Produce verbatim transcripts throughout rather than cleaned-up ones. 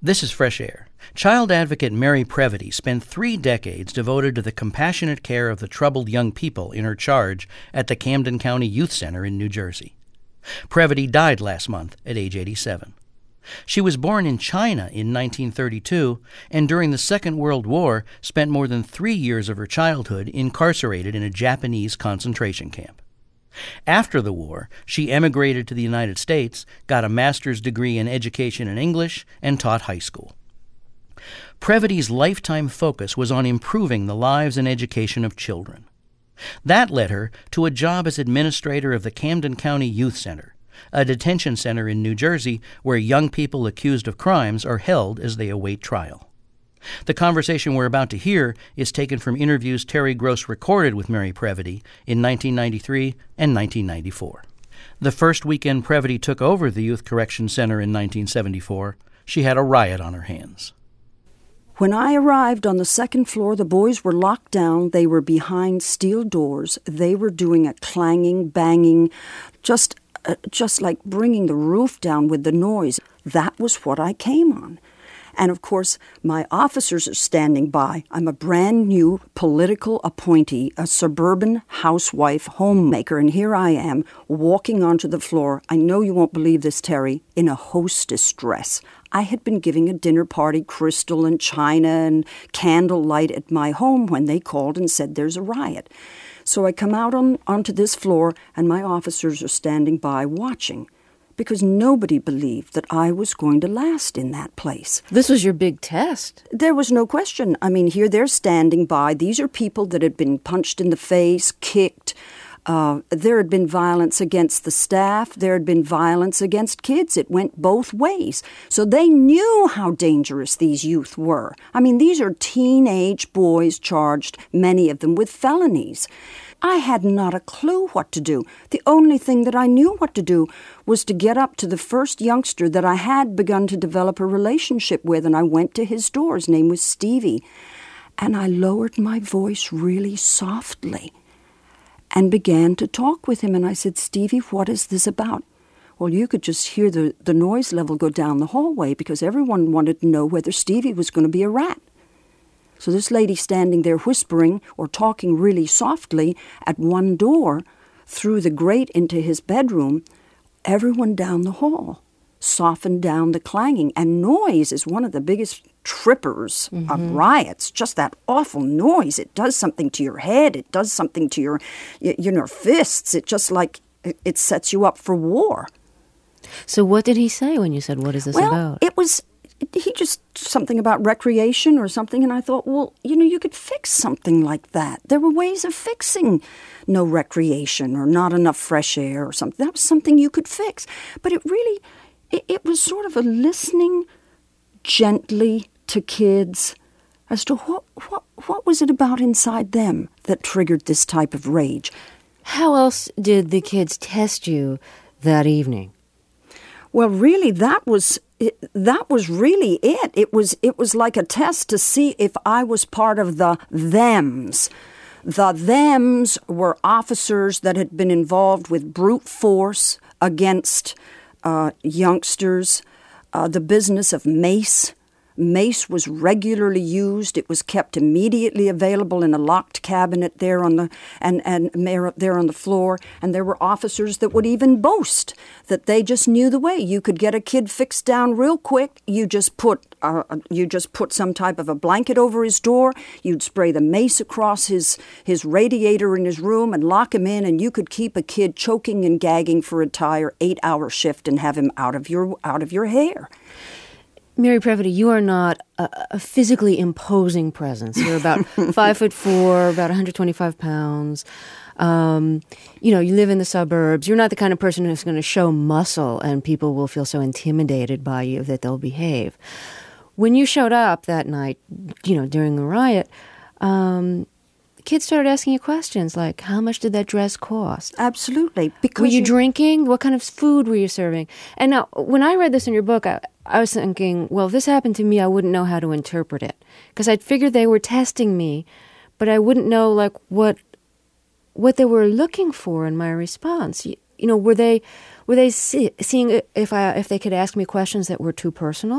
This is Fresh Air. Child advocate Mary Previty spent three decades devoted to the compassionate care of the troubled young people in her charge at the Camden County Youth Center in New Jersey. Previty died last month at age eighty-seven. She was born in China in nineteen thirty-two, and during the Second World War spent more than three years of her childhood incarcerated in a Japanese concentration camp. After the war, she emigrated to the United States, got a master's degree in education and English, and taught high school. Previty's lifetime focus was on improving the lives and education of children. That led her to a job as administrator of the Camden County Youth Center, a detention center in New Jersey where young people accused of crimes are held as they await trial. The conversation we're about to hear is taken from interviews Terry Gross recorded with Mary Previty in nineteen ninety-three and nineteen ninety-four. The first weekend Previty took over the Youth Correction Center in nineteen seventy-four, she had a riot on her hands. When I arrived on the second floor, the boys were locked down. They were behind steel doors. They were doing a clanging, banging, just, uh, just like bringing the roof down with the noise. That was what I came on. And, of course, my officers are standing by. I'm a brand new political appointee, a suburban housewife, homemaker, and here I am walking onto the floor. I know you won't believe this, Terry, in a hostess dress. I had been giving a dinner party, crystal and china and candlelight at my home when they called and said there's a riot. So I come out on onto this floor, and my officers are standing by watching, because nobody believed that I was going to last in that place. This was your big test. There was no question. I mean, here they're standing by. These are people that had been punched in the face, kicked. Uh, there had been violence against the staff. There had been violence against kids. It went both ways. So they knew how dangerous these youth were. I mean, these are teenage boys charged, many of them with felonies. I had not a clue what to do. The only thing that I knew what to do was to get up to the first youngster that I had begun to develop a relationship with, and I went to his door. His name was Stevie. And I lowered my voice really softly and began to talk with him. And I said, Stevie, what is this about? Well, you could just hear the, the noise level go down the hallway because everyone wanted to know whether Stevie was going to be a rat. So this lady standing there whispering or talking really softly at one door through the grate into his bedroom, everyone down the hall softened down the clanging. And noise is one of the biggest trippers mm-hmm. of riots. Just that awful noise. It does something to your head. It does something to your, you know, fists. It just like, it sets you up for war. So what did he say when you said, what is this well, about? It was... He just, something about recreation or something, and I thought, well, you know, you could fix something like that. There were ways of fixing no recreation or not enough fresh air or something. That was something you could fix. But it really, it, it was sort of a listening gently to kids as to what, what, what was it about inside them that triggered this type of rage. How else did the kids test you that evening? Well, really, that was it, that was really it. It was it was like a test to see if I was part of the thems. The thems were officers that had been involved with brute force against uh, youngsters, uh, the business of mace. Mace was regularly used. It was kept immediately available in a locked cabinet there on the and, and there on the floor. And there were officers that would even boast that they just knew the way. You could get a kid fixed down real quick. You just put uh, you just put some type of a blanket over his door. You'd spray the mace across his his radiator in his room and lock him in. And you could keep a kid choking and gagging for a entire eight-hour shift and have him out of your out of your hair. Mary Previty, you are not a, a physically imposing presence. You're about five foot four, about one hundred twenty-five pounds. Um, you know, you live in the suburbs. You're not the kind of person who's going to show muscle and people will feel so intimidated by you that they'll behave. When you showed up that night, you know, during the riot, um, kids started asking you questions like, how much did that dress cost? Absolutely. Because were you, you drinking? What kind of food were you serving? And now, when I read this in your book, I, I was thinking, well, if this happened to me, I wouldn't know how to interpret it. Because I'd figured they were testing me, but I wouldn't know, like, what what they were looking for in my response. You, you know, were they were they see, seeing if I if they could ask me questions that were too personal,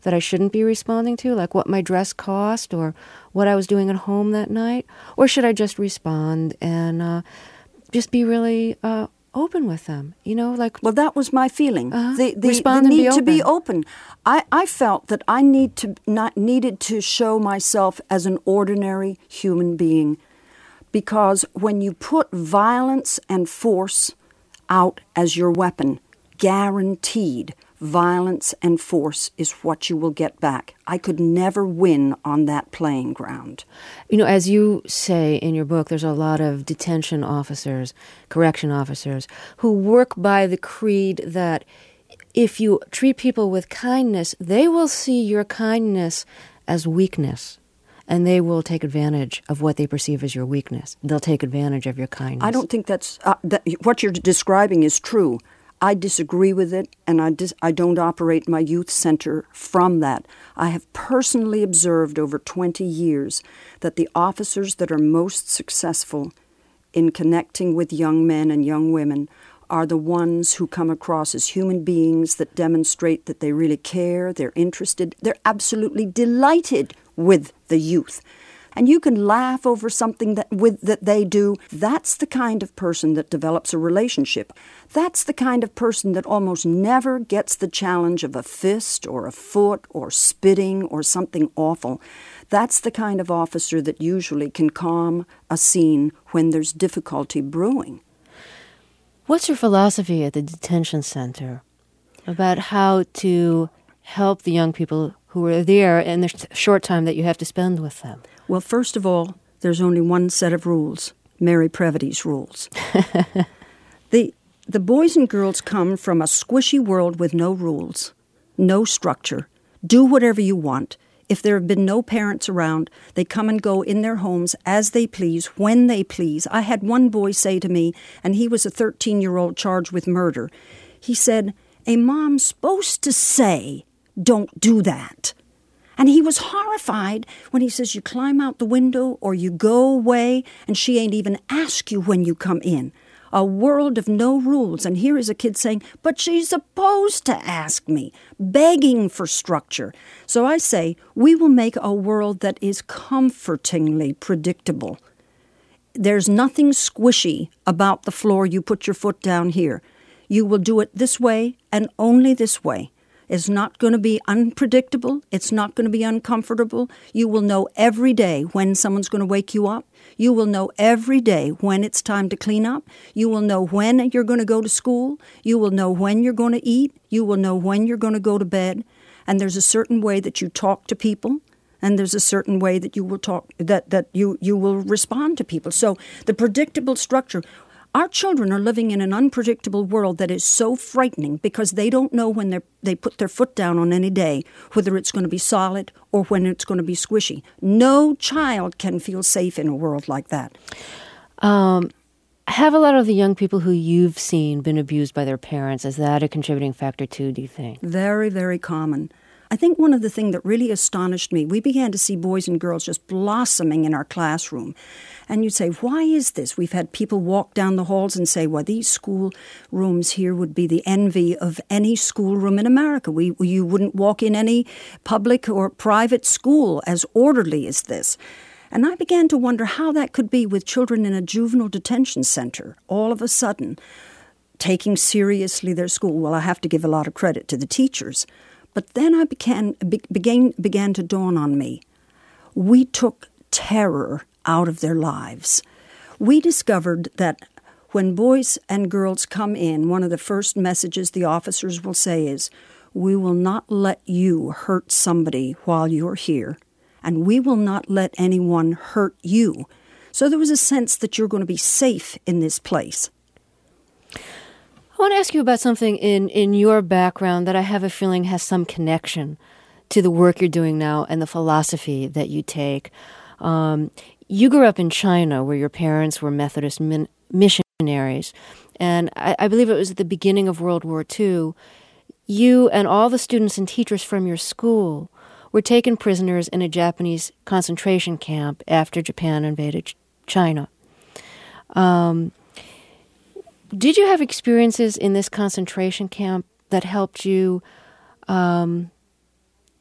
that I shouldn't be responding to, like what my dress cost or what I was doing at home that night? Or should I just respond and uh, just be really uh, open with them? You know, like... Well, that was my feeling. Uh-huh. The, the, Respond the and be need to be open. open. I, I felt that I need to not needed to show myself as an ordinary human being, because when you put violence and force out as your weapon, guaranteed violence and force is what you will get back. I could never win on that playing ground. You know, as you say in your book, there's a lot of detention officers, correction officers, who work by the creed that if you treat people with kindness, they will see your kindness as weakness. And they will take advantage of what they perceive as your weakness. They'll take advantage of your kindness. I don't think that's uh, that, what you're describing is true. I disagree with it, and I, dis- I don't operate my youth center from that. I have personally observed over twenty years that the officers that are most successful in connecting with young men and young women are the ones who come across as human beings that demonstrate that they really care, they're interested, they're absolutely delighted with the youth. And you can laugh over something that with that they do. That's the kind of person that develops a relationship. That's the kind of person that almost never gets the challenge of a fist or a foot or spitting or something awful. That's the kind of officer that usually can calm a scene when there's difficulty brewing. What's your philosophy at the detention center about how to help the young people who are there in the short time that you have to spend with them? Well, first of all, there's only one set of rules, Mary Previty's rules. the The boys and girls come from a squishy world with no rules, no structure. Do whatever you want. If there have been no parents around, they come and go in their homes as they please, when they please. I had one boy say to me, and he was a thirteen-year-old charged with murder, he said, "A mom's supposed to say, don't do that." And he was horrified when he says, you climb out the window or you go away, and she ain't even ask you when you come in. A world of no rules. And here is a kid saying, but she's supposed to ask me, begging for structure. So I say, we will make a world that is comfortingly predictable. There's nothing squishy about the floor. You put your foot down here. You will do it this way and only this way. It's not going to be unpredictable. It's not going to be uncomfortable. You will know every day when someone's going to wake you up. You will know every day when it's time to clean up. You will know when you're going to go to school. You will know when you're going to eat. You will know when you're going to go to bed. And there's a certain way that you talk to people, and there's a certain way that you will talk that that you you will respond to people. So the predictable structure. Our children are living in an unpredictable world that is so frightening because they don't know when they they put their foot down on any day, whether it's going to be solid or when it's going to be squishy. No child can feel safe in a world like that. Um, have a lot of the young people who you've seen been abused by their parents? Is that a contributing factor too, do you think? Very, very common. I think one of the things that really astonished me, we began to see boys and girls just blossoming in our classroom. And you'd say, why is this? We've had people walk down the halls and say, well, these school rooms here would be the envy of any schoolroom in America. We, you wouldn't walk in any public or private school as orderly as this. And I began to wonder how that could be with children in a juvenile detention center, all of a sudden, taking seriously their school. Well, I have to give a lot of credit to the teachers. But then I began, began, began to dawn on me. We took terror out of their lives. We discovered that when boys and girls come in, one of the first messages the officers will say is, we will not let you hurt somebody while you're here, and we will not let anyone hurt you. So there was a sense that you're going to be safe in this place. I want to ask you about something in, in your background that I have a feeling has some connection to the work you're doing now and the philosophy that you take. Um, you grew up in China where your parents were Methodist min- missionaries, and I, I believe it was at the beginning of World War Two. You and all the students and teachers from your school were taken prisoners in a Japanese concentration camp after Japan invaded China. Um Did you have experiences in this concentration camp that helped you um,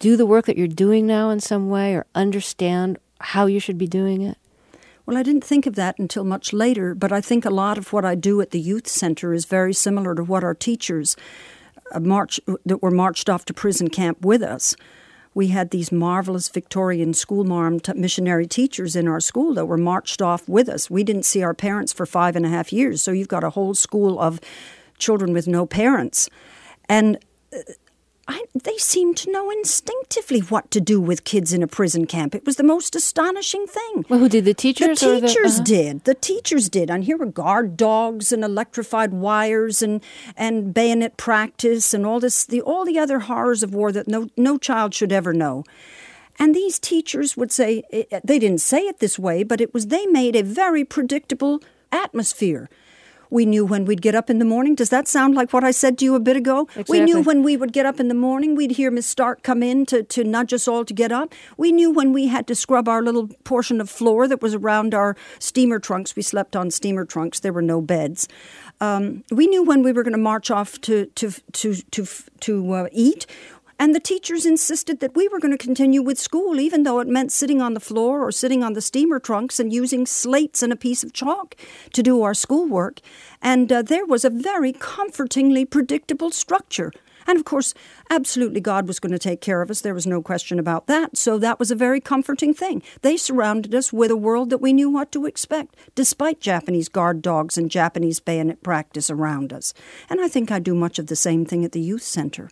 do the work that you're doing now in some way or understand how you should be doing it? Well, I didn't think of that until much later, but I think a lot of what I do at the youth center is very similar to what our teachers uh, march that were marched off to prison camp with us. We had these marvelous Victorian schoolmarm t- missionary teachers in our school that were marched off with us. We didn't see our parents for five and a half years, so you've got a whole school of children with no parents. And uh, I, they seemed to know instinctively what to do with kids in a prison camp. It was the most astonishing thing. Well, who did, the teachers? The or teachers the, uh-huh. did. The teachers did. And here were guard dogs and electrified wires and, and bayonet practice and all this, the all the other horrors of war that no no child should ever know. And these teachers would say, they didn't say it this way, but it was they made a very predictable atmosphere. We knew when we'd get up in the morning. Does that sound like what I said to you a bit ago? Exactly. We knew when we would get up in the morning, we'd hear Miss Stark come in to, to nudge us all to get up. We knew when we had to scrub our little portion of floor that was around our steamer trunks. We slept on steamer trunks. There were no beds. Um, we knew when we were going to march off to to to to to uh, eat. And the teachers insisted that we were going to continue with school, even though it meant sitting on the floor or sitting on the steamer trunks and using slates and a piece of chalk to do our schoolwork. And uh, there was a very comfortingly predictable structure. And, of course, absolutely God was going to take care of us. There was no question about that. So that was a very comforting thing. They surrounded us with a world that we knew what to expect, despite Japanese guard dogs and Japanese bayonet practice around us. And I think I do much of the same thing at the youth center.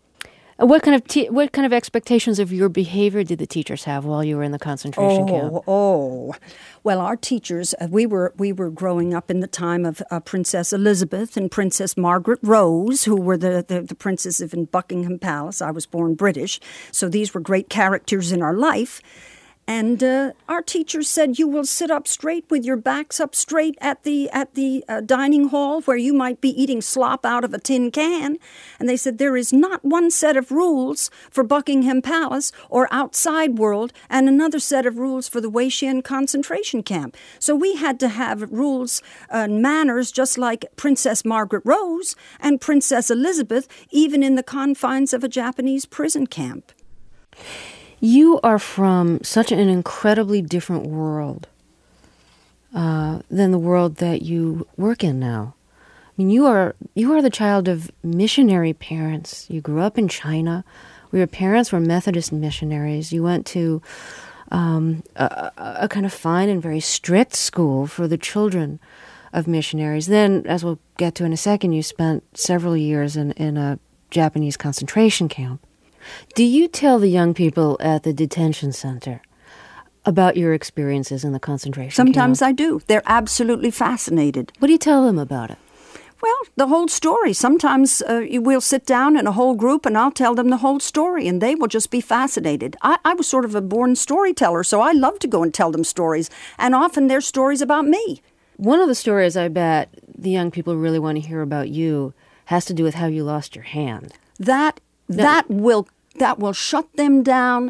What kind of te- what kind of expectations of your behavior did the teachers have while you were in the concentration oh, camp? Oh, well, our teachers, uh, we were we were growing up in the time of uh, Princess Elizabeth and Princess Margaret Rose, who were the, the, the princesses in Buckingham Palace. I was born British, so these were great characters in our life. And uh, our teachers said, you will sit up straight with your backs up straight at the at the uh, dining hall where you might be eating slop out of a tin can. And they said, there is not one set of rules for Buckingham Palace or outside world and another set of rules for the Weishan concentration camp. So we had to have rules and manners just like Princess Margaret Rose and Princess Elizabeth, even in the confines of a Japanese prison camp. You are from such an incredibly different world uh, than the world that you work in now. I mean, you are you are the child of missionary parents. You grew up in China, where your parents were Methodist missionaries. You went to um, a, a kind of fine and very strict school for the children of missionaries. Then, as we'll get to in a second, you spent several years in, in a Japanese concentration camp. Do you tell the young people at the detention center about your experiences in the concentration camp? Sometimes I do. They're absolutely fascinated. What do you tell them about it? Well, the whole story. Sometimes uh, we'll sit down in a whole group and I'll tell them the whole story and they will just be fascinated. I, I was sort of a born storyteller, so I love to go and tell them stories. And often they're stories about me. One of the stories I bet the young people really want to hear about you has to do with how you lost your hand. That, that will... That will shut them down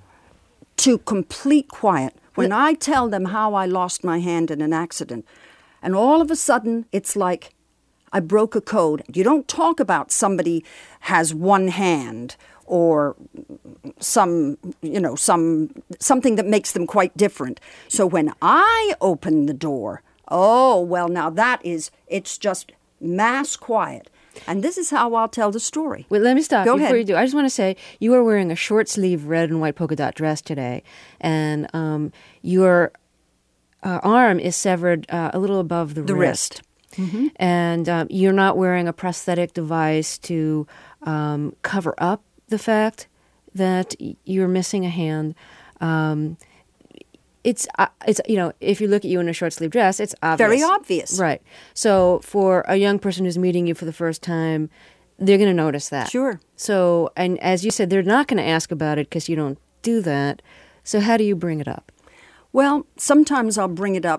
to complete quiet. When I tell them how I lost my hand in an accident, and all of a sudden it's like I broke a code. You don't talk about somebody has one hand or some, you know, some something that makes them quite different. So when I open the door, oh, well, now that is, it's just mass quiet. And this is how I'll tell the story. Wait, let me stop Go you before ahead. you do. I just want to say you are wearing a short sleeve red and white polka dot dress today, and um, your uh, arm is severed uh, a little above the, The wrist. wrist. Mm-hmm. And um, you're not wearing a prosthetic device to um, cover up the fact that you're missing a hand. Um, It's, uh, it's you know, if you look at you in a short-sleeve dress, it's obvious. Very obvious. Right. So for a young person who's meeting you for the first time, they're going to notice that. Sure. So, and as you said, they're not going to ask about it because you don't do that. So how do you bring it up? Well, sometimes I'll bring it up.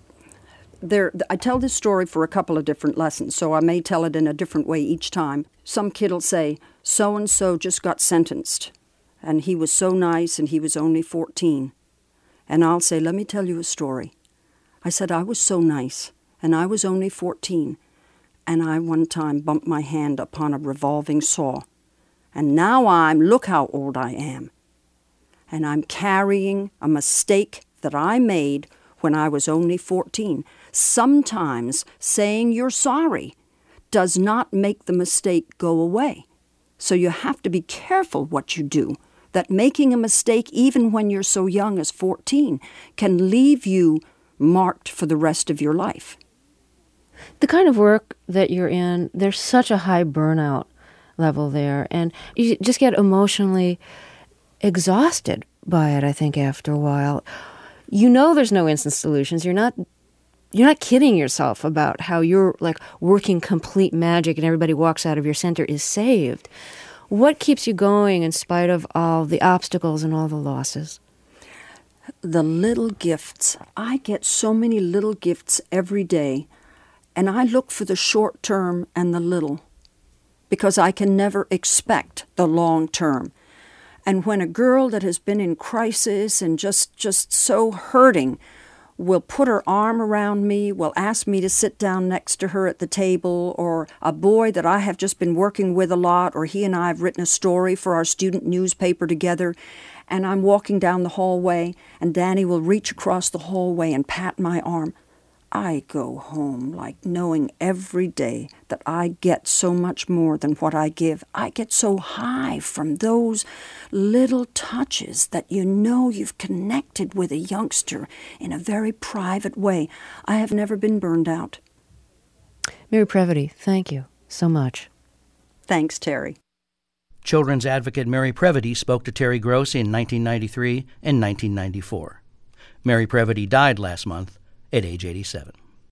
There, I tell this story for a couple of different lessons, so I may tell it in a different way each time. Some kid will say, so-and-so just got sentenced, and he was so nice, and he was only fourteen. And I'll say, let me tell you a story. I said, I was so nice, and I was only fourteen, and I one time bumped my hand upon a revolving saw, And now I'm, look how old I am. And I'm carrying a mistake that I made when I was only fourteen. Sometimes saying you're sorry does not make the mistake go away. So you have to be careful what you do. That making a mistake, even when you're so young as fourteen, can leave you marked for the rest of your life. The kind of work that you're in, there's such a high burnout level there, and you just get emotionally exhausted by it, I think, after a while. You know there's no instant solutions. You're not you're not kidding yourself about how you're like working complete magic and everybody walks out of your center is saved. What keeps you going in spite of all the obstacles and all the losses? The little gifts. I get so many little gifts every day, and I look for the short term and the little, because I can never expect the long term. And when a girl that has been in crisis and just, just so hurting will put her arm around me, will ask me to sit down next to her at the table, or a boy that I have just been working with a lot, or he and I have written a story for our student newspaper together, and I'm walking down the hallway, and Danny will reach across the hallway and pat my arm. I go home like knowing every day that I get so much more than what I give. I get so high from those little touches that you know you've connected with a youngster in a very private way. I have never been burned out. Mary Previte, thank you so much. Thanks, Terry. Children's advocate Mary Previte spoke to Terry Gross in nineteen ninety-three and nineteen ninety-four. Mary Previte died last month at age eighty-seven.